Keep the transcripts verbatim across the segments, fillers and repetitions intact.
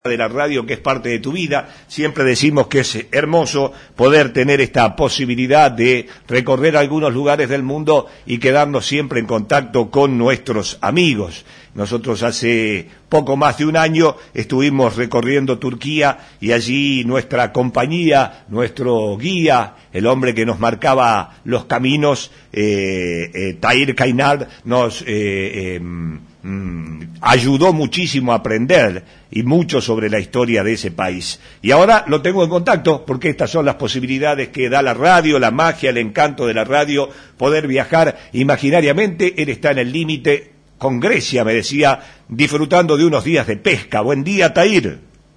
de la radio, que es parte de tu vida. Siempre decimos que es hermoso poder tener esta posibilidad de recorrer algunos lugares del mundo y quedarnos siempre en contacto con nuestros amigos. Nosotros hace poco más de un año estuvimos recorriendo Turquía y allí nuestra compañía, nuestro guía, el hombre que nos marcaba los caminos, eh, eh, Tahir Kainar, nos eh, eh, mm, ayudó muchísimo a aprender y mucho sobre la historia de ese país. Y ahora lo tengo en contacto porque estas son las posibilidades que da la radio, la magia, el encanto de la radio, poder viajar imaginariamente. Él está en el límite con Grecia, me decía, disfrutando de unos días de pesca. Buen día, Tahir.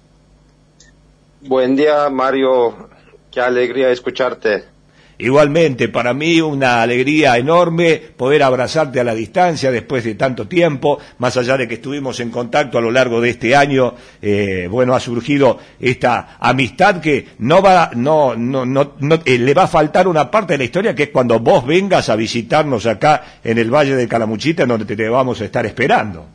Buen día, Mario. Qué alegría escucharte. Igualmente, para mí una alegría enorme poder abrazarte a la distancia después de tanto tiempo, más allá de que estuvimos en contacto a lo largo de este año. Eh, bueno, ha surgido esta amistad que no va, no, no, no, no eh, le va a faltar una parte de la historia, que es cuando vos vengas a visitarnos acá en el Valle de Calamuchita, en donde te, te vamos a estar esperando.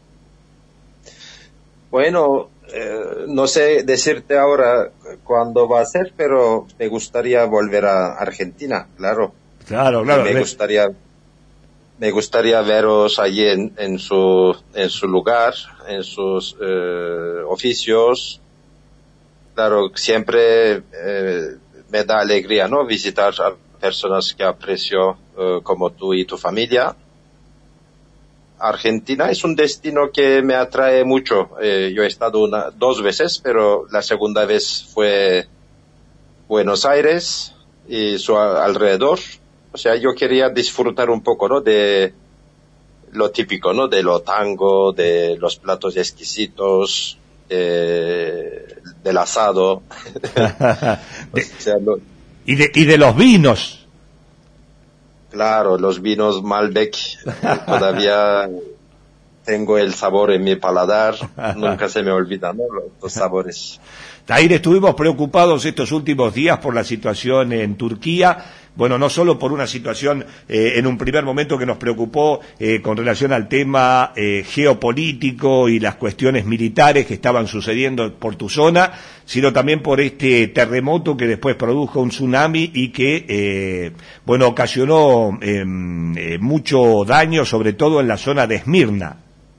Bueno, eh, no sé decirte ahora cuándo va a ser, pero me gustaría volver a Argentina, claro. Claro, claro. Me gustaría, me gustaría veros allí en, en su, en su lugar, en sus eh, oficios. Claro, siempre eh, me da alegría, ¿no? Visitar a personas que aprecio eh, como tú y tu familia. Argentina es un destino que me atrae mucho. Eh, yo he estado una, dos veces, pero la segunda vez fue Buenos Aires y su alrededor. O sea, yo quería disfrutar un poco, ¿no? De lo típico, ¿no? De lo tango, de los platos exquisitos, de, del asado. de, o sea, lo, y, de, y de los vinos. Claro, los vinos Malbec, todavía tengo el sabor en mi paladar, nunca se me olvidan, ¿no? los, los sabores. Tahir, estuvimos preocupados estos últimos días por la situación en Turquía. Bueno, no solo por una situación eh, en un primer momento que nos preocupó eh, con relación al tema eh, geopolítico y las cuestiones militares que estaban sucediendo por tu zona, sino también por este terremoto que después produjo un tsunami y que, eh, bueno, ocasionó eh, eh, mucho daño, sobre todo en la zona de Esmirna.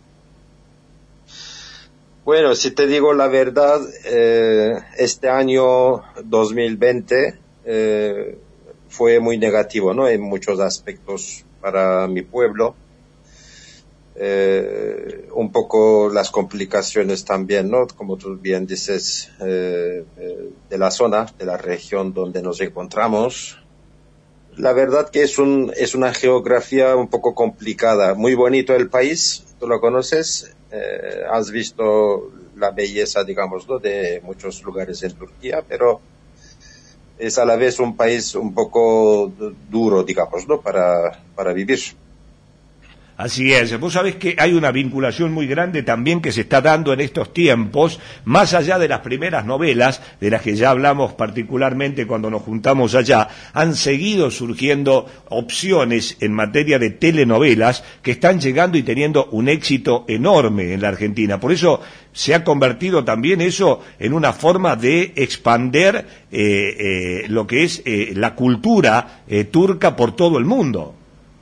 Bueno, si te digo la verdad, eh, este año dos mil veinte eh, fue muy negativo, ¿no? En muchos aspectos para mi pueblo. Eh, un poco las complicaciones también, ¿no? Como tú bien dices, eh, eh, de la zona, de la región donde nos encontramos. La verdad que es un, es una geografía un poco complicada. Muy bonito el país, tú lo conoces, eh, has visto la belleza, digamos, ¿no? De muchos lugares en Turquía, pero es a la vez un país un poco duro, digamos, ¿no? Para, para vivir. Así es. Vos sabés que hay una vinculación muy grande también que se está dando en estos tiempos, más allá de las primeras novelas, de las que ya hablamos particularmente cuando nos juntamos allá, han seguido surgiendo opciones en materia de telenovelas que están llegando y teniendo un éxito enorme en la Argentina. Por eso se ha convertido también eso en una forma de expander eh, eh, lo que es eh, la cultura eh, turca por todo el mundo.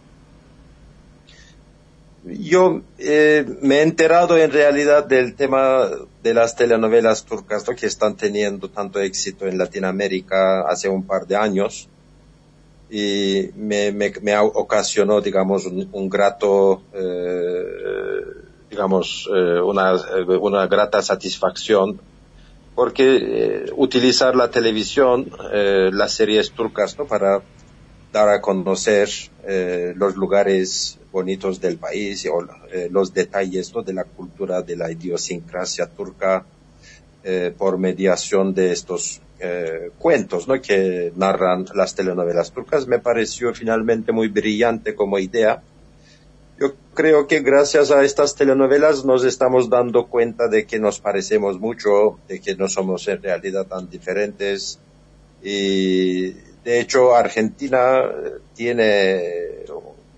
Yo eh, me he enterado en realidad del tema de las telenovelas turcas, ¿no? Que están teniendo tanto éxito en Latinoamérica hace un par de años y me, me, me ocasionó, digamos, un, un grato, eh, digamos, eh, una, una grata satisfacción porque eh, utilizar la televisión, eh, las series turcas, ¿no? Para dar a conocer eh, los lugares bonitos del país o eh, los detalles, ¿no? De la cultura, de la idiosincrasia turca eh, por mediación de estos eh, cuentos, ¿no? Que narran las telenovelas turcas. Me pareció finalmente muy brillante como idea. Yo creo que gracias a estas telenovelas nos estamos dando cuenta de que nos parecemos mucho, de que no somos en realidad tan diferentes y de hecho Argentina tiene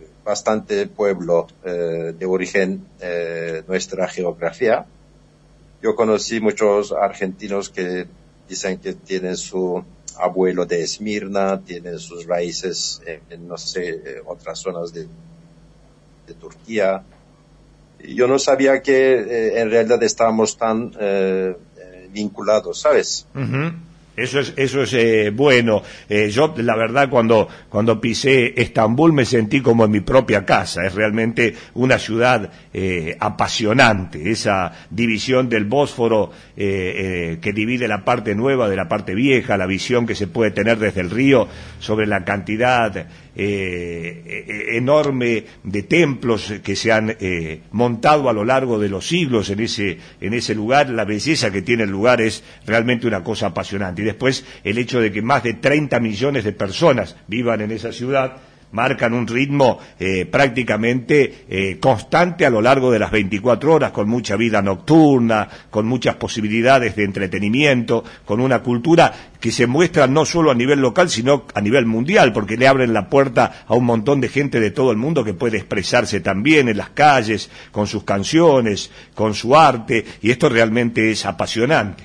bastante pueblo eh, de origen, eh, nuestra geografía, Yo conocí muchos argentinos que dicen que tienen su abuelo de Esmirna, tienen sus raíces en, en no sé, otras zonas de, de Turquía. Yo no sabía que eh, en realidad estábamos tan eh, eh, vinculados, ¿sabes? Uh-huh. Eso es, eso es eh, bueno. Eh, yo, la verdad, cuando, cuando pisé Estambul me sentí como en mi propia casa. Es realmente una ciudad eh, apasionante. Esa división del Bósforo eh, eh, que divide la parte nueva de la parte vieja, la visión que se puede tener desde el río sobre la cantidad eh, eh, enorme de templos que se han eh, montado a lo largo de los siglos en ese, en ese lugar. La belleza que tiene el lugar es realmente una cosa apasionante. Y después el hecho de que más de treinta millones de personas vivan en esa ciudad marcan un ritmo eh, prácticamente eh, constante a lo largo de las veinticuatro horas, con mucha vida nocturna, con muchas posibilidades de entretenimiento, con una cultura que se muestra no solo a nivel local, sino a nivel mundial, porque le abren la puerta a un montón de gente de todo el mundo que puede expresarse también en las calles, con sus canciones, con su arte, y esto realmente es apasionante.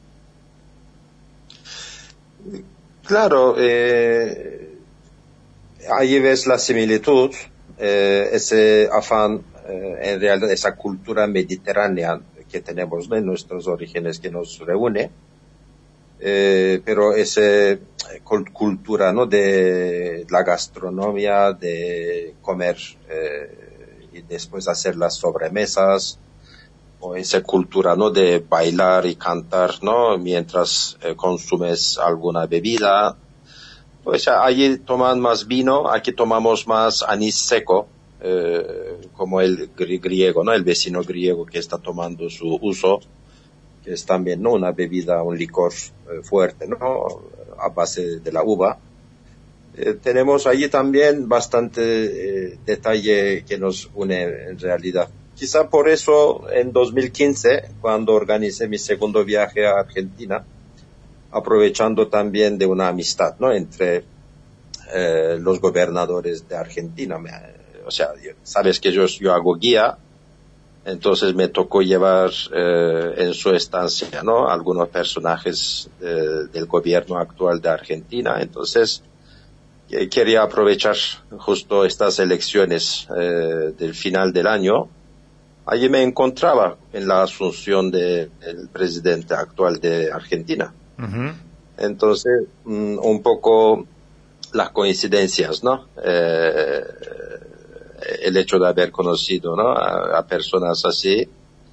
Claro, eh, ahí ves la similitud, eh, ese afán, eh, en realidad esa cultura mediterránea que tenemos, ¿no?, en nuestros orígenes que nos reúne, eh, pero esa cultura, ¿no?, de la gastronomía, de comer eh, y después hacer las sobremesas, o esa cultura, ¿no?, de bailar y cantar, ¿no?, mientras eh, consumes alguna bebida. Pues allí toman más vino, aquí tomamos más anís seco, eh, como el griego, ¿no?, el vecino griego que está tomando su uso, que es también, ¿no?, una bebida, un licor eh, fuerte, ¿no?, a base de la uva. Eh, tenemos allí también bastante eh, detalle que nos une en realidad. Quizá por eso en dos mil quince, cuando organicé mi segundo viaje a Argentina, aprovechando también de una amistad, ¿no?, entre eh, los gobernadores de Argentina. Me, o sea, sabes que yo, yo hago guía, entonces me tocó llevar eh, en su estancia, ¿no?, algunos personajes eh, del gobierno actual de Argentina. Entonces eh, quería aprovechar justo estas elecciones eh, del final del año. Allí me encontraba en la asunción del de presidente actual de Argentina. Uh-huh. Entonces, um, un poco las coincidencias, ¿no? Eh, el hecho de haber conocido, ¿no?, a, a personas así,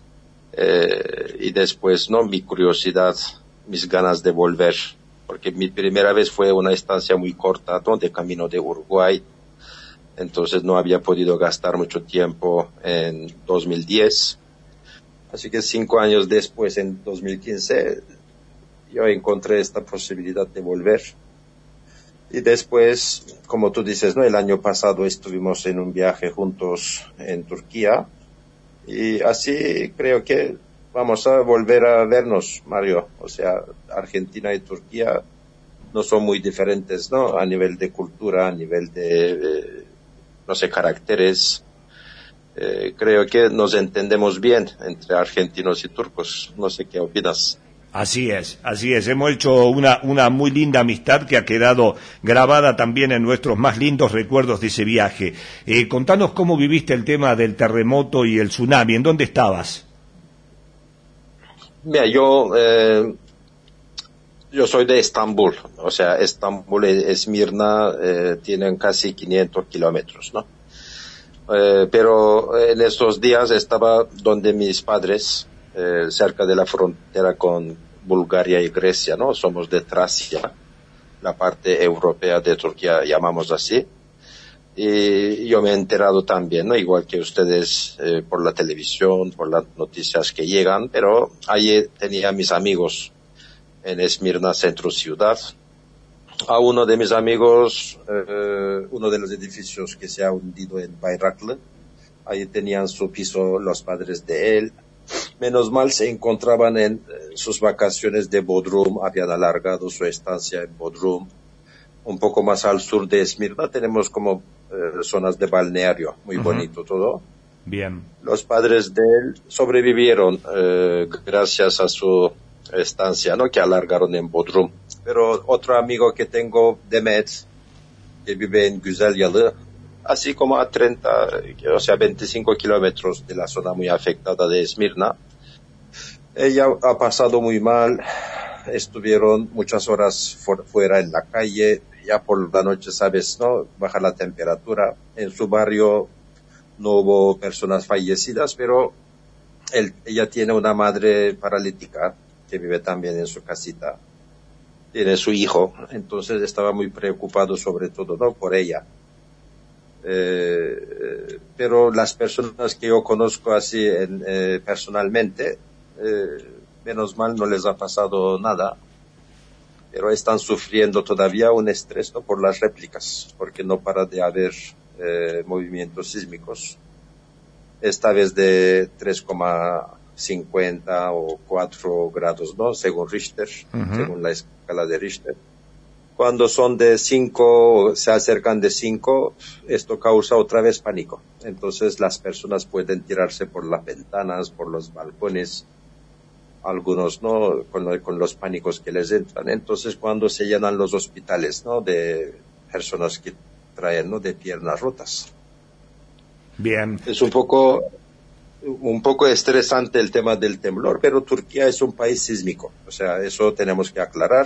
eh, y después, ¿no?, mi curiosidad, mis ganas de volver, porque mi primera vez fue una estancia muy corta, ¿no?, de camino de Uruguay. Entonces no había podido gastar mucho tiempo en dos mil diez. Así que cinco años después, en dos mil quince, yo encontré esta posibilidad de volver. Y después, como tú dices, ¿no?, el año pasado estuvimos en un viaje juntos en Turquía. Y así creo que vamos a volver a vernos, Mario. O sea, Argentina y Turquía no son muy diferentes, ¿no?, a nivel de cultura, a nivel de... Eh, no sé, caracteres. Eh, creo que nos entendemos bien entre argentinos y turcos. No sé qué opinas. Así es, así es. Hemos hecho una, una muy linda amistad que ha quedado grabada también en nuestros más lindos recuerdos de ese viaje. Eh, contanos cómo viviste el tema del terremoto y el tsunami. ¿En dónde estabas? Mira, yo... Eh, Yo soy de Estambul, o sea, Estambul y Esmirna eh, tienen casi quinientos kilómetros, ¿no? Eh, pero en estos días estaba donde mis padres, eh, cerca de la frontera con Bulgaria y Grecia, ¿no? Somos de Tracia, la parte europea de Turquía, llamamos así. Y yo me he enterado también, ¿no?, igual que ustedes, eh, por la televisión, por las noticias que llegan, pero allí tenía mis amigos en Esmirna, centro ciudad. A uno de mis amigos, eh, uno de los edificios que se ha hundido en Bayraklı, ahí tenían su piso los padres de él. Menos mal se encontraban en eh, sus vacaciones de Bodrum, habían alargado su estancia en Bodrum. Un poco más al sur de Esmirna tenemos como eh, zonas de balneario, muy uh-huh. bonito todo. Bien. Los padres de él sobrevivieron eh, gracias a su estancia, ¿no? Que alargaron en Bodrum. Pero otro amigo que tengo, Demet, que vive en Güzelyalı, así como a treinta, o sea, veinticinco kilómetros de la zona muy afectada de Esmirna. Ella ha pasado muy mal, estuvieron muchas horas for, fuera en la calle, ya por la noche, sabes, ¿no? Baja la temperatura. En su barrio no hubo personas fallecidas, pero él, ella tiene una madre paralítica que vive también en su casita. Tiene su hijo, entonces estaba muy preocupado sobre todo, ¿no? Por ella. Eh, pero las personas que yo conozco así en, eh, personalmente, eh, menos mal no les ha pasado nada, pero están sufriendo todavía un estrés, ¿no? Por las réplicas, porque no para de haber eh, movimientos sísmicos, esta vez de tres coma cincuenta o cuatro grados, ¿no? Según Richter, uh-huh. según la escala de Richter. Cuando son de cinco, se acercan de cinco, esto causa otra vez pánico. Entonces las personas pueden tirarse por las ventanas, por los balcones, algunos no, con, lo, con los pánicos que les entran. Entonces cuando se llenan los hospitales, ¿no? De personas que traen, ¿no? De piernas rotas. Bien. Es un poco, un poco estresante el tema del temblor, pero Turquía es un país sísmico. O sea, eso tenemos que aclarar.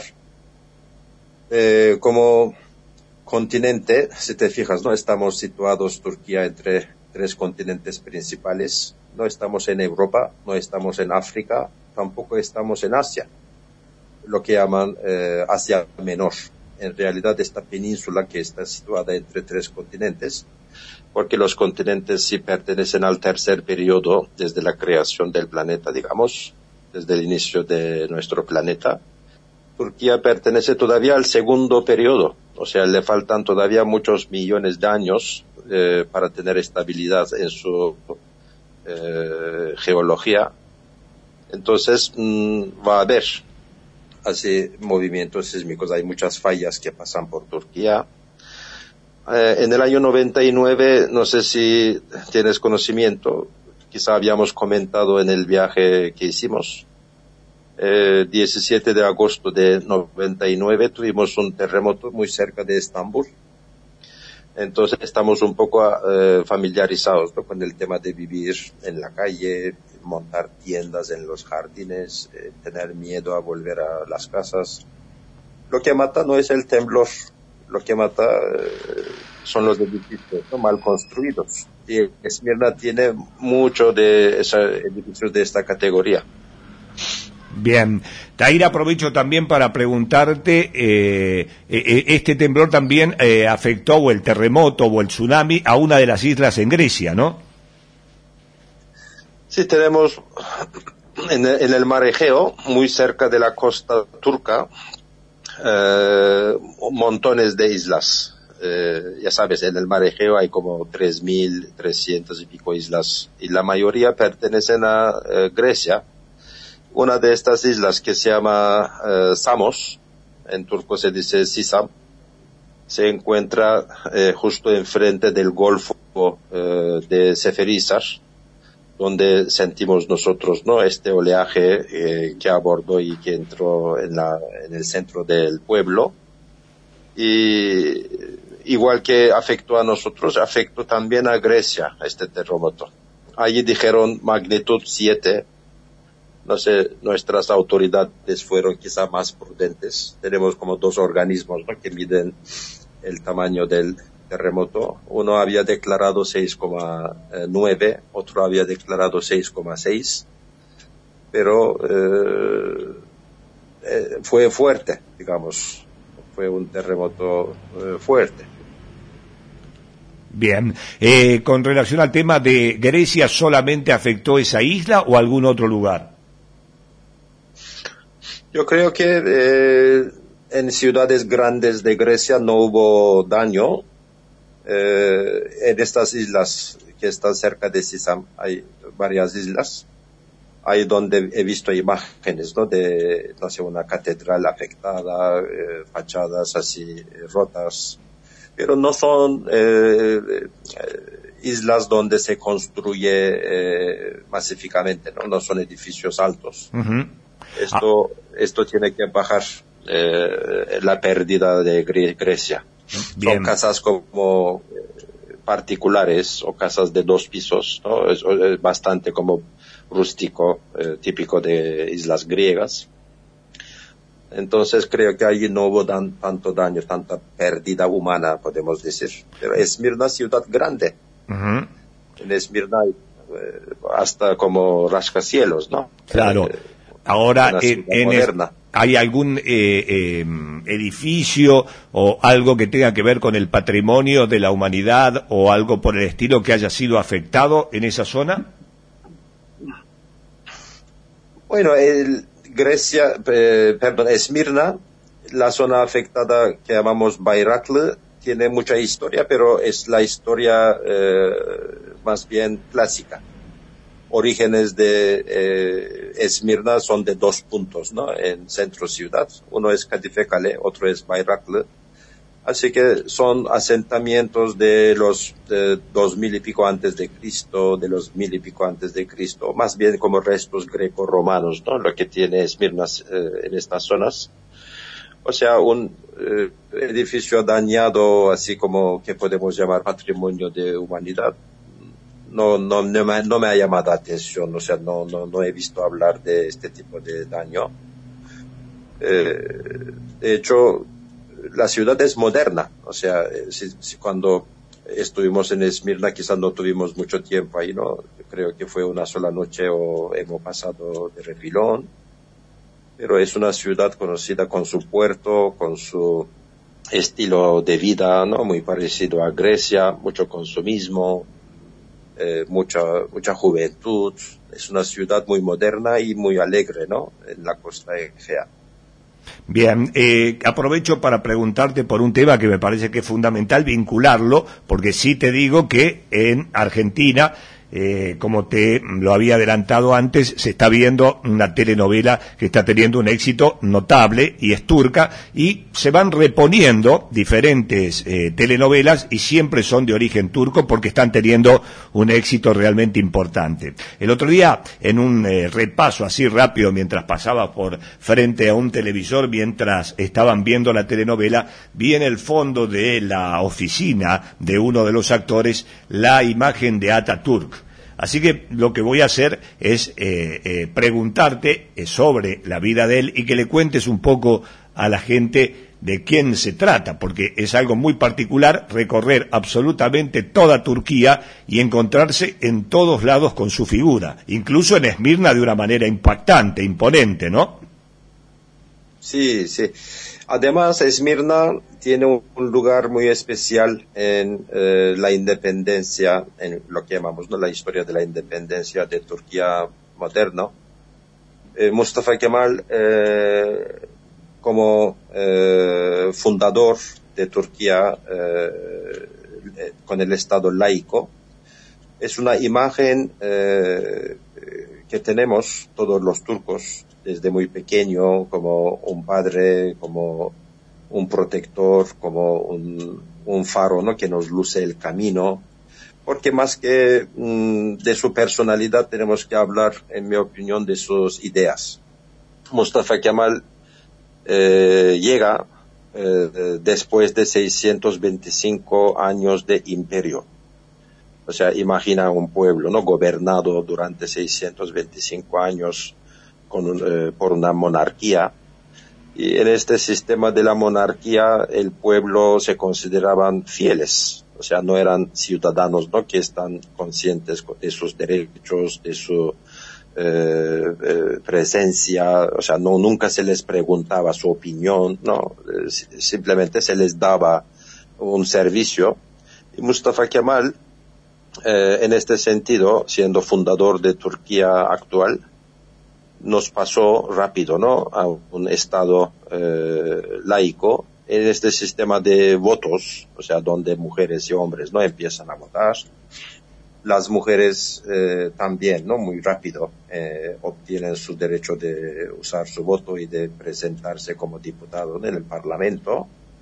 Eh, como continente, si te fijas, no estamos situados Turquía entre tres continentes principales. No estamos en Europa, no estamos en África, tampoco estamos en Asia, lo que llaman eh, Asia Menor. En realidad esta península que está situada entre tres continentes, porque los continentes sí pertenecen al tercer periodo desde la creación del planeta, digamos, desde el inicio de nuestro planeta. Turquía pertenece todavía al segundo periodo, o sea, le faltan todavía muchos millones de años eh, para tener estabilidad en su eh, geología. Entonces mmm, va a haber así movimientos sísmicos, hay muchas fallas que pasan por Turquía. Eh, en el año noventa y nueve, no sé si tienes conocimiento, quizá habíamos comentado en el viaje que hicimos, Eh, diecisiete de agosto de noventa y nueve tuvimos un terremoto muy cerca de Estambul. Entonces estamos un poco eh, familiarizados, ¿no? Con el tema de vivir en la calle, montar tiendas en los jardines, eh, tener miedo a volver a las casas. Lo que mata no es el temblor, lo que mata eh, son los edificios, ¿no? Mal construidos. Y Esmirna tiene mucho de esos edificios de esta categoría. Bien, Tahir, aprovecho también para preguntarte, eh, eh, este temblor también eh, afectó, o el terremoto o el tsunami, a una de las islas en Grecia, ¿no? Sí, tenemos en el, en el mar Egeo, muy cerca de la costa turca, eh, montones de islas. Eh, ya sabes, en el mar Egeo hay como tres mil trescientas y pico islas, y la mayoría pertenecen a eh, Grecia. Una de estas islas, que se llama eh, Samos, en turco se dice Sisam, se encuentra eh, justo enfrente del Golfo eh, de Seferihisar, donde sentimos nosotros, ¿no? Este oleaje eh, que abordó y que entró en, la, en el centro del pueblo. Y igual que afectó a nosotros, afectó también a Grecia este terremoto. Allí dijeron magnitud siete. No sé, nuestras autoridades fueron quizá más prudentes. Tenemos como dos organismos, ¿no? Que miden el tamaño del terremoto. Uno había declarado seis coma nueve, otro había declarado seis coma seis, pero eh, eh, fue fuerte, digamos. Fue un terremoto eh, fuerte. Bien, eh, con relación al tema de Grecia, ¿solamente afectó esa isla o algún otro lugar? Yo creo que eh, en ciudades grandes de Grecia no hubo daño. Eh, en estas islas que están cerca de Sisam hay varias islas. Ahí donde he visto imágenes, ¿no? De, no sé, una catedral afectada, eh, fachadas así eh, rotas. Pero no son eh, eh, islas donde se construye eh, masivamente, ¿no? No son edificios altos. Uh-huh. Esto, ah. esto tiene que bajar eh, la pérdida de Gre- Grecia. Bien. Son casas como eh, particulares o casas de dos pisos, ¿no? Es, es bastante como rústico, eh, típico de islas griegas. Entonces creo que allí no hubo dan, tanto daño, tanta pérdida humana, podemos decir. Pero Esmirna es ciudad grande. Uh-huh. En Esmirna hay eh, hasta como rascacielos, ¿no? Claro. Eh, Ahora, en, en es, ¿hay algún eh, eh, edificio o algo que tenga que ver con el patrimonio de la humanidad o algo por el estilo que haya sido afectado en esa zona? Bueno, el... Grecia, eh, perdón, Esmirna, la zona afectada que llamamos Bayraklı, tiene mucha historia, pero es la historia eh, más bien clásica. Orígenes de eh, Esmirna son de dos puntos, ¿no? En centro ciudad, uno es Kadife Kale, otro es Bayraklı. Así que son asentamientos de los de dos mil y pico antes de Cristo, de los mil y pico antes de Cristo, más bien como restos greco-romanos, ¿no? Lo que tiene Esmirna eh, en estas zonas. O sea, un eh, edificio dañado, así como que podemos llamar patrimonio de humanidad. No, no, no me, no me ha llamado la atención, o sea, no, no, no he visto hablar de este tipo de daño. Eh, de hecho, la ciudad es moderna, o sea, si, si cuando estuvimos en Esmirna quizás no tuvimos mucho tiempo ahí, ¿no? Creo que fue una sola noche o hemos pasado de refilón, pero es una ciudad conocida con su puerto, con su estilo de vida, ¿no? Muy parecido a Grecia, mucho consumismo, eh, mucha, mucha juventud. Es una ciudad muy moderna y muy alegre, ¿no? En la costa egea. Bien, eh, aprovecho para preguntarte por un tema que me parece que es fundamental vincularlo, porque sí te digo que en Argentina, eh, como te lo había adelantado antes, se está viendo una telenovela que está teniendo un éxito notable y es turca, y se van reponiendo diferentes eh, telenovelas y siempre son de origen turco porque están teniendo un éxito realmente importante. El otro día, en un eh, repaso así rápido mientras pasaba por frente a un televisor, mientras estaban viendo la telenovela, vi en el fondo de la oficina de uno de los actores la imagen de Atatürk. Así que lo que voy a hacer es eh, eh, preguntarte eh, sobre la vida de él y que le cuentes un poco a la gente de quién se trata, porque es algo muy particular recorrer absolutamente toda Turquía y encontrarse en todos lados con su figura, incluso en Esmirna de una manera impactante, imponente, ¿no? Sí, sí. Además, Esmirna tiene un lugar muy especial en eh, la independencia, en lo que llamamos, ¿no?, la historia de la independencia de Turquía moderna. Eh, Mustafa Kemal, eh, como eh, fundador de Turquía eh, con el Estado laico, es una imagen eh, que tenemos todos los turcos desde muy pequeño, como un padre, como un protector, como un, un faro, ¿no?, que nos luce el camino, porque más que mm, de su personalidad tenemos que hablar, en mi opinión, de sus ideas. Mustafa Kemal eh, llega eh, después de seiscientos veinticinco años de imperio. O sea, imagina un pueblo, ¿no?, gobernado durante seiscientos veinticinco años con un, eh, por una monarquía. Y en este sistema de la monarquía el pueblo se consideraban fieles, o sea, no eran ciudadanos, ¿no?, que están conscientes de sus derechos, de su eh, eh, presencia, o sea, no, nunca se les preguntaba su opinión, no, eh, simplemente se les daba un servicio. Y Mustafa Kemal, eh, en este sentido, siendo fundador de Turquía actual, nos pasó rápido, ¿no?, a un estado eh, laico, en este sistema de votos, o sea, donde mujeres y hombres no empiezan a votar. Las mujeres eh, también, ¿no?, muy rápido eh, obtienen su derecho de usar su voto y de presentarse como diputado en el Parlamento.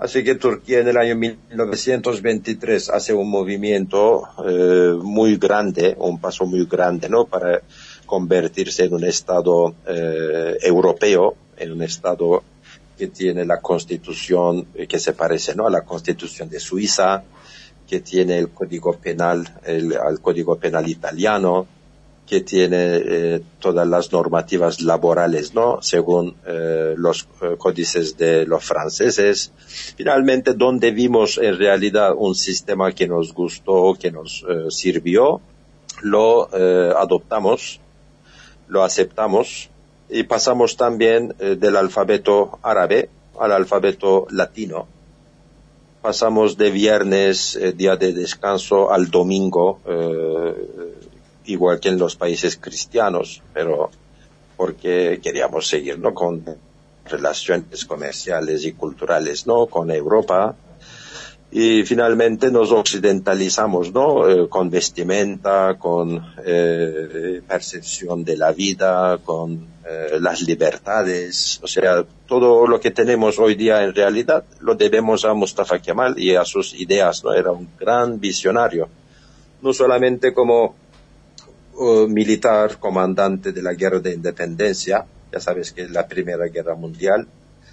Así que Turquía en el año mil novecientos veintitrés hace un movimiento eh, muy grande, un paso muy grande, ¿no? Para convertirse en un Estado eh, europeo, en un Estado que tiene la Constitución eh, que se parece, ¿no? A la Constitución de Suiza, que tiene el Código Penal, el, el Código Penal italiano, que tiene eh, todas las normativas laborales, ¿no? Según eh, los eh, códices de los franceses. Finalmente, donde vimos en realidad un sistema que nos gustó, que nos eh, sirvió, lo eh, adoptamos, lo aceptamos y pasamos también eh, del alfabeto árabe al alfabeto latino. Pasamos de viernes, eh, día de descanso, al domingo, eh, igual que en los países cristianos, pero porque queríamos seguir, ¿no? Con relaciones comerciales y culturales, ¿no? Con Europa. Y finalmente nos occidentalizamos, ¿no? Eh, con vestimenta, con eh, percepción de la vida, con eh, las libertades. O sea, todo lo que tenemos hoy día en realidad lo debemos a Mustafa Kemal y a sus ideas, ¿no? Era un gran visionario. No solamente como uh, militar, comandante de la guerra de independencia. Ya sabes que la Primera Guerra Mundial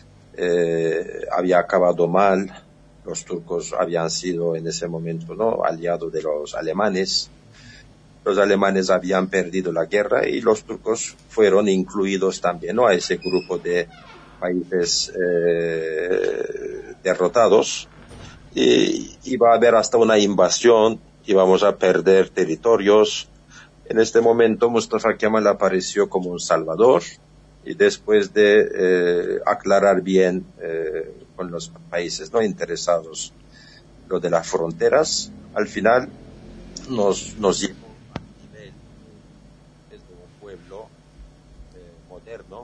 eh, había acabado mal. Los turcos habían sido en ese momento, ¿no? aliados de los alemanes. Los alemanes habían perdido la guerra y los turcos fueron incluidos también, ¿no? A ese grupo de países eh, derrotados. Y iba a haber hasta una invasión, íbamos a perder territorios. En este momento Mustafa Kemal apareció como un salvador y después de eh, aclarar bien eh, con los países no interesados lo de las fronteras, al final nos, nos llevó a nivel de un pueblo eh, moderno,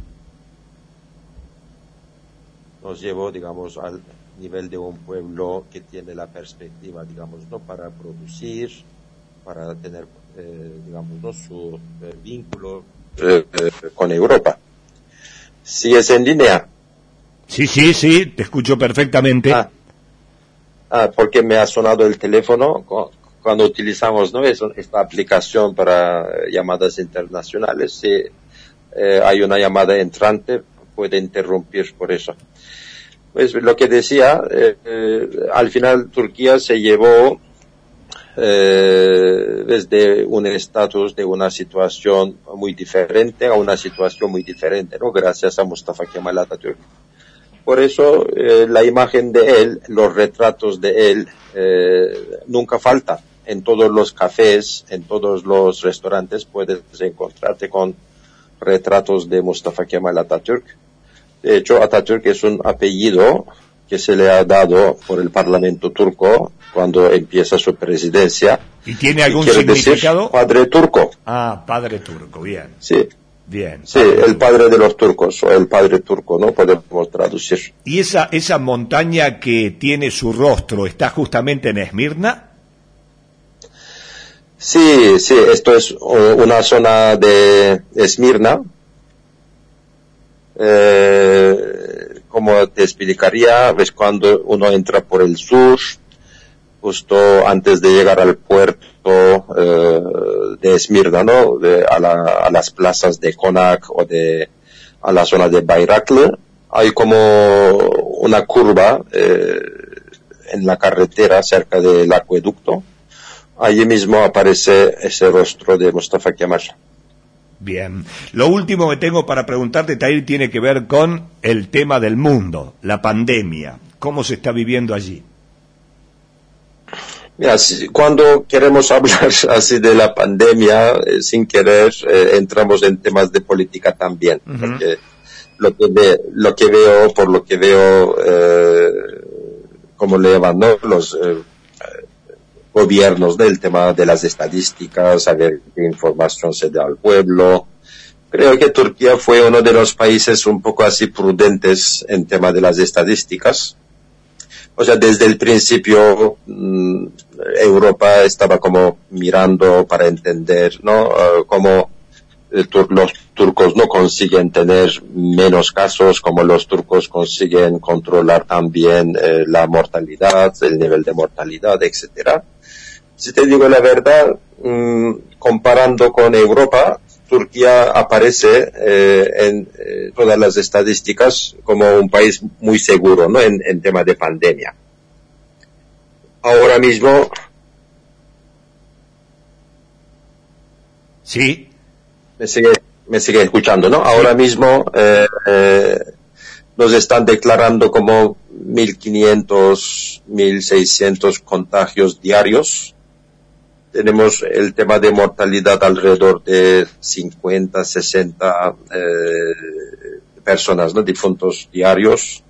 nos llevó, digamos, al nivel de un pueblo que tiene la perspectiva, digamos, no para producir, para tener, eh, digamos, no su eh, vínculo eh, eh, con Europa. ¿Sigues en línea? Sí, sí, sí, te escucho perfectamente. Ah, ah porque me ha sonado el teléfono cuando utilizamos, ¿no? Es esta aplicación para llamadas internacionales. Si eh, hay una llamada entrante, puede interrumpir por eso. Pues lo que decía, eh, eh, al final Turquía se llevó eh, desde un estatus de una situación muy diferente a una situación muy diferente, ¿no? Gracias a Mustafa Kemal Atatürk. Por eso eh, la imagen de él, los retratos de él, eh, nunca faltan. En todos los cafés, en todos los restaurantes puedes encontrarte con retratos de Mustafa Kemal Atatürk. De hecho, Atatürk es un apellido que se le ha dado por el Parlamento turco cuando empieza su presidencia. ¿Y tiene algún y quiere significado? Decir padre turco. Ah, padre turco, bien. Sí. Bien. Sí, padre el padre de los turcos, o el padre turco, ¿no? Podemos traducir. ¿Y esa, esa montaña que tiene su rostro está justamente en Esmirna? Sí, sí, esto es una zona de Esmirna. Eh, como te explicaría, ves cuando uno entra por el sur, justo antes de llegar al puerto eh, de Esmirna, ¿no? De, a, la, a las plazas de Konak o de a la zona de Bayraklı, hay como una curva eh, en la carretera cerca del acueducto. Allí mismo aparece ese rostro de Mustafa Kemal. Bien. Lo último que tengo para preguntarte, Tahir, tiene que ver con el tema del mundo, la pandemia. ¿Cómo se está viviendo allí? Mira, si, cuando queremos hablar así de la pandemia, eh, sin querer, eh, entramos en temas de política también. Uh-huh. Porque lo que, ve, lo que veo, por lo que veo, eh, como le llaman, ¿no? Los eh, gobiernos del tema de las estadísticas, saber qué información se da al pueblo. Creo que Turquía fue uno de los países un poco así prudentes en tema de las estadísticas. O sea, desde el principio mmm, Europa estaba como mirando para entender, ¿no? Uh, cómo eh, los turcos no consiguen tener menos casos, como los turcos consiguen controlar también eh, la mortalidad, el nivel de mortalidad, etcétera. Si te digo la verdad, mmm, comparando con Europa, Turquía aparece eh, en eh, todas las estadísticas como un país muy seguro, ¿no? En, en tema de pandemia. Ahora mismo. Sí. Me sigue, me sigue escuchando, ¿no? Ahora mismo eh, eh, nos están declarando como mil quinientos, mil seiscientos contagios diarios. Tenemos el tema de mortalidad alrededor de cincuenta, sesenta eh, personas, ¿no? Difuntos diarios.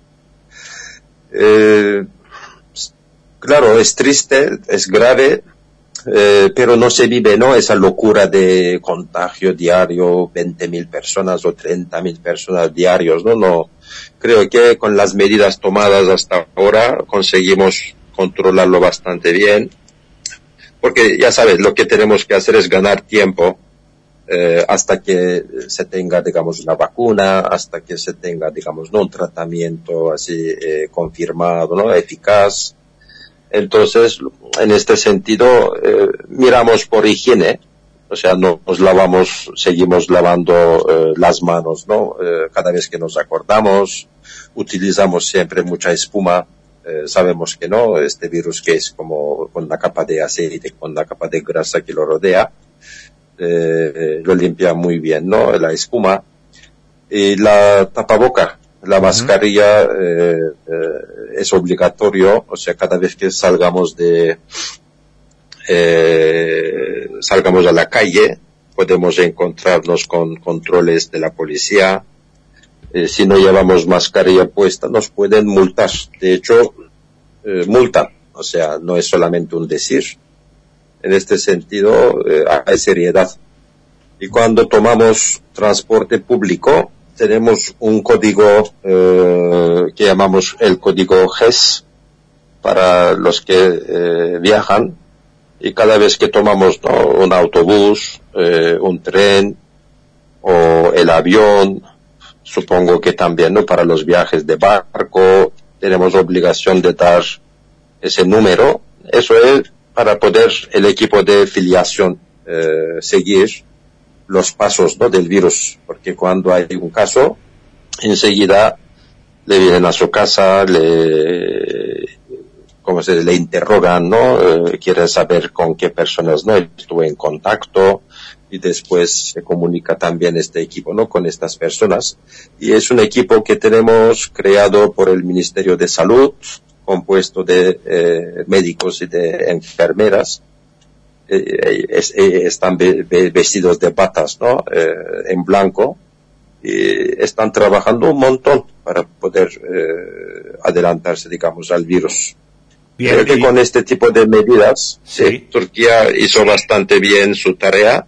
Eh, claro, es triste, es grave, eh, pero no se vive, ¿no? Esa locura de contagio diario, veinte mil personas o treinta mil personas diarios, ¿no? No, creo que con las medidas tomadas hasta ahora conseguimos controlarlo bastante bien. Porque ya sabes, lo que tenemos que hacer es ganar tiempo eh, hasta que se tenga, digamos, una vacuna, hasta que se tenga, digamos, no un tratamiento así eh, confirmado, ¿no? Eficaz. Entonces, en este sentido, eh, miramos por higiene, o sea, no nos lavamos, seguimos lavando eh, las manos, ¿no? Eh, cada vez que nos acordamos, utilizamos siempre mucha espuma. Eh, sabemos que no, este virus que es como con una capa de aceite, con una capa de grasa que lo rodea, eh, lo limpia muy bien, ¿no? La espuma. Y la tapaboca, la mascarilla, eh, eh, es obligatorio, o sea, cada vez que salgamos de, eh, salgamos a la calle, podemos encontrarnos con controles de la policía. Eh, si no llevamos mascarilla puesta, nos pueden multar. De hecho, eh, multan. O sea, no es solamente un decir. En este sentido, eh, hay seriedad. Y cuando tomamos transporte público, tenemos un código eh, que llamamos el código G E S para los que eh, viajan. Y cada vez que tomamos, ¿no? un autobús, eh, un tren o el avión, supongo que también, ¿no? Para los viajes de barco, tenemos obligación de dar ese número. Eso es para poder el equipo de filiación eh, seguir los pasos, ¿no? del virus. Porque cuando hay un caso, enseguida le vienen a su casa, le, ¿cómo se dice? Le interrogan, ¿no? Eh, quieren saber con qué personas, ¿no? estuvo en contacto. Y después se comunica también este equipo, ¿no? con estas personas. Y es un equipo que tenemos creado por el Ministerio de Salud, compuesto de eh, médicos y de enfermeras. Eh, es, eh, están ve, ve, vestidos de batas, ¿no? Eh, en blanco. Y están trabajando un montón para poder eh, adelantarse, digamos, al virus. Bien, Creo que y... con este tipo de medidas, sí. eh, Turquía hizo bastante bien su tarea.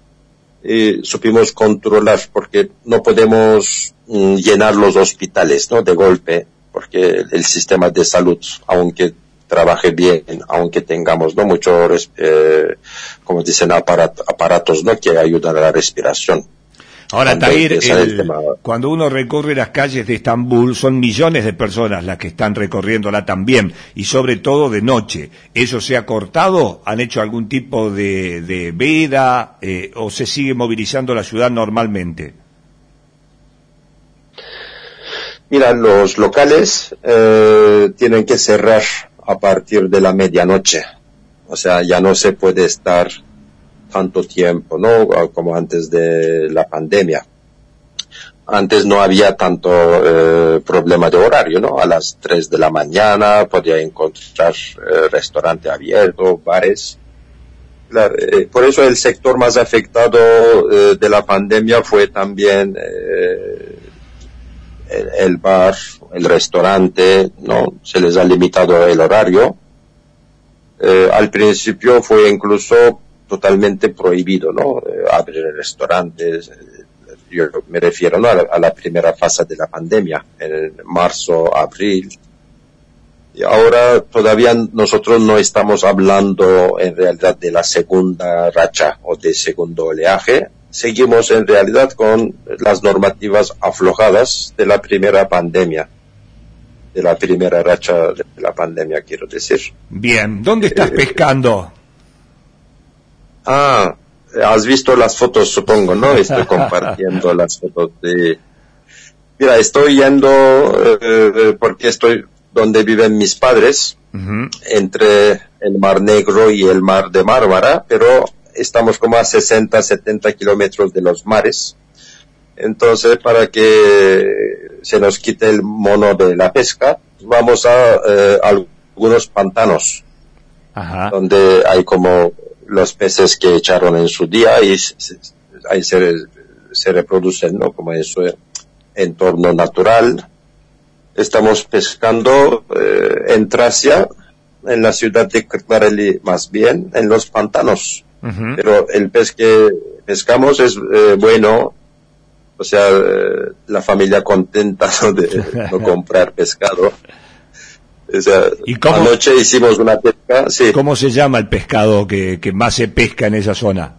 Y supimos controlar, porque no podemos mm, llenar los hospitales, ¿no? de golpe, porque el sistema de salud, aunque trabaje bien, aunque tengamos no muchos, eh, como dicen, aparat, aparatos no que ayudan a la respiración. Ahora, Tahir, el, cuando uno recorre las calles de Estambul, son millones de personas las que están recorriéndola también, y sobre todo de noche. ¿Eso se ha cortado? ¿Han hecho algún tipo de, de veda? Eh, ¿O se sigue movilizando la ciudad normalmente? Mira, los locales eh, tienen que cerrar a partir de la medianoche. O sea, ya no se puede estar tanto tiempo, ¿no? Como antes de la pandemia. Antes no había tanto eh, problema de horario, ¿no? A las tres de la mañana podía encontrar eh, restaurante abierto, bares. Claro, eh, por eso el sector más afectado eh, de la pandemia fue también eh, el, el bar, el restaurante, ¿no? Se les ha limitado el horario. Eh, al principio fue incluso totalmente prohibido, ¿no? Eh, abrir restaurantes. Eh, yo me refiero, ¿no? A la, a la primera fase de la pandemia, en marzo, abril. Y ahora todavía nosotros no estamos hablando en realidad de la segunda racha o de segundo oleaje, seguimos en realidad con las normativas aflojadas de la primera pandemia, de la primera racha de la pandemia, quiero decir. Bien, ¿dónde estás eh, pescando? Ah, has visto las fotos, supongo, ¿no? Estoy compartiendo las fotos de... Mira, estoy yendo eh, porque estoy donde viven mis padres, uh-huh. entre el Mar Negro y el Mar de Mármara, pero estamos como a sesenta, setenta kilómetros de los mares. Entonces, para que se nos quite el mono de la pesca, vamos a eh, algunos pantanos, uh-huh. donde hay como los peces que echaron en su día y se, ahí se, se reproducen, ¿no? Como en su entorno natural. Estamos pescando eh, en Tracia, en la ciudad de Kırklareli más bien, en los pantanos. Uh-huh. Pero el pez que pescamos es eh, bueno, o sea, eh, la familia contenta, ¿no? De no comprar pescado. O sea, ¿y cómo, anoche hicimos una pesca, sí. ¿Cómo se llama el pescado que, que más se pesca en esa zona?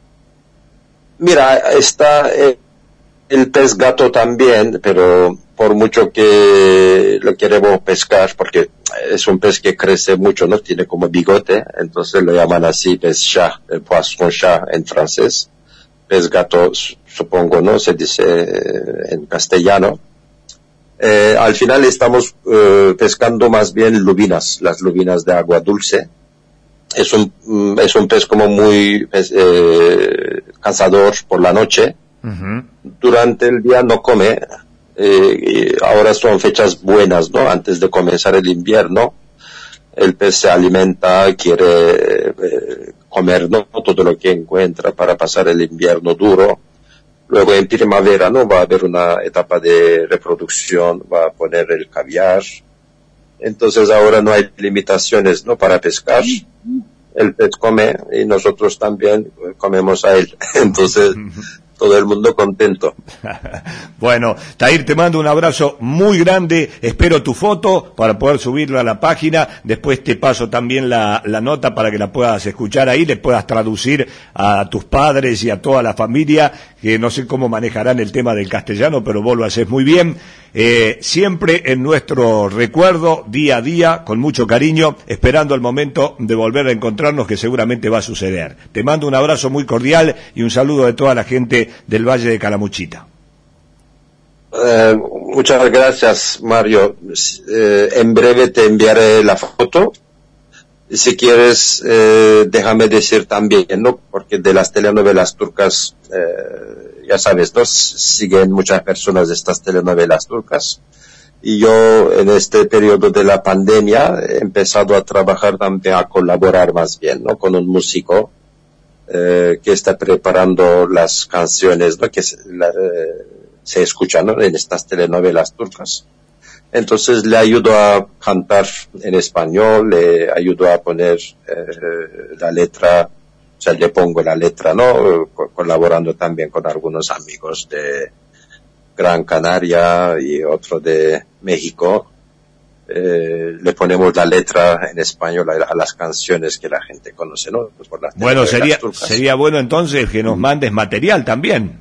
Mira, está eh, el pez gato también, pero por mucho que lo queremos pescar, porque es un pez que crece mucho, ¿no? Tiene como bigote, entonces lo llaman así pez chat, el poisson chat en francés. Pez gato, supongo, ¿no? Se dice en castellano. Eh, al final estamos eh, pescando más bien lubinas, las lubinas de agua dulce. Es un, es un pez como muy eh, cazador por la noche. Uh-huh. Durante el día no come. Eh, y ahora son fechas buenas, ¿no? Antes de comenzar el invierno, el pez se alimenta, quiere eh, comer, ¿no? Todo lo que encuentra para pasar el invierno duro. Luego en primavera, ¿no? Va a haber una etapa de reproducción, va a poner el caviar. Entonces ahora no hay limitaciones, ¿no? Para pescar. El pez come y nosotros también comemos a él. Entonces, todo el mundo contento. Bueno, Tahir, te mando un abrazo muy grande, espero tu foto para poder subirla a la página, después te paso también la, la nota para que la puedas escuchar ahí, le puedas traducir a tus padres y a toda la familia, que no sé cómo manejarán el tema del castellano, pero vos lo haces muy bien. Eh, siempre en nuestro recuerdo, día a día, con mucho cariño, esperando el momento de volver a encontrarnos, que seguramente va a suceder. Te mando un abrazo muy cordial y un saludo de toda la gente del Valle de Calamuchita. Eh, muchas gracias, Mario. Eh, en breve te enviaré la foto. Si quieres, eh, déjame decir también, ¿no? Porque de las telenovelas turcas, eh, ya sabes, ¿no? Siguen muchas personas de estas telenovelas turcas. Y yo, en este periodo de la pandemia, he empezado a trabajar también, a colaborar más bien, ¿no? Con un músico, eh, que está preparando las canciones, ¿no? Que se, la, eh, se escuchan, ¿no? En estas telenovelas turcas. Entonces le ayudo a cantar en español, le ayudo a poner eh, la letra, o sea, le pongo la letra, ¿no? Colaborando también con algunos amigos de Gran Canaria y otro de México. Eh, le ponemos la letra en español a, a las canciones que la gente conoce, ¿no? Pues por las bueno, sería, sería bueno entonces que nos mandes material también.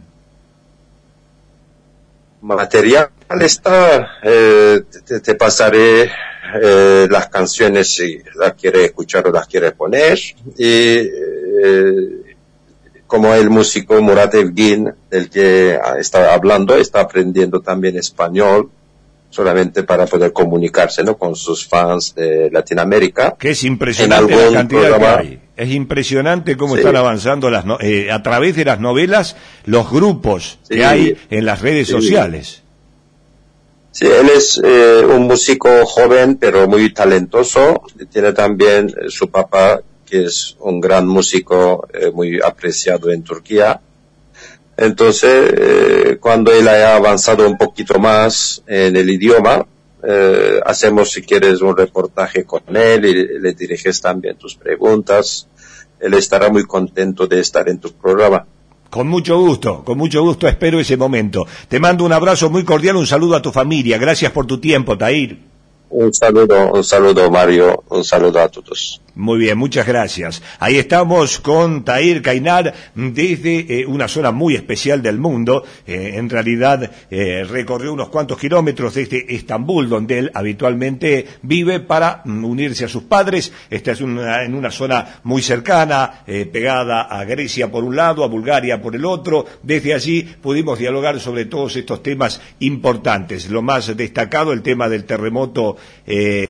Material está, eh, te, te pasaré eh, las canciones si las quiere escuchar o las quiere poner. Y eh, como el músico Murat Evgin, del que está hablando, está aprendiendo también español, solamente para poder comunicarse, ¿no? Con sus fans de Latinoamérica. Que es impresionante la cantidad programa, que hay. Es impresionante cómo sí. están avanzando las no, eh, a través de las novelas los grupos sí, que hay en las redes sí. sociales. Sí, él es eh, un músico joven pero muy talentoso. Tiene también eh, su papá, que es un gran músico eh, muy apreciado en Turquía. Entonces, eh, cuando él haya avanzado un poquito más en el idioma, eh, hacemos, si quieres, un reportaje con él y le diriges también tus preguntas. Él estará muy contento de estar en tu programa. Con mucho gusto, con mucho gusto espero ese momento. Te mando un abrazo muy cordial, un saludo a tu familia. Gracias por tu tiempo, Tahir. Un saludo, un saludo, Mario, un saludo a todos. Muy bien, muchas gracias. Ahí estamos con Tahir Kainar desde eh, una zona muy especial del mundo. Eh, en realidad eh, recorrió unos cuantos kilómetros desde Estambul, donde él habitualmente vive, para mm, unirse a sus padres. Esta es una, en una zona muy cercana, eh, pegada a Grecia por un lado, a Bulgaria por el otro. Desde allí pudimos dialogar sobre todos estos temas importantes. Lo más destacado, el tema del terremoto eh,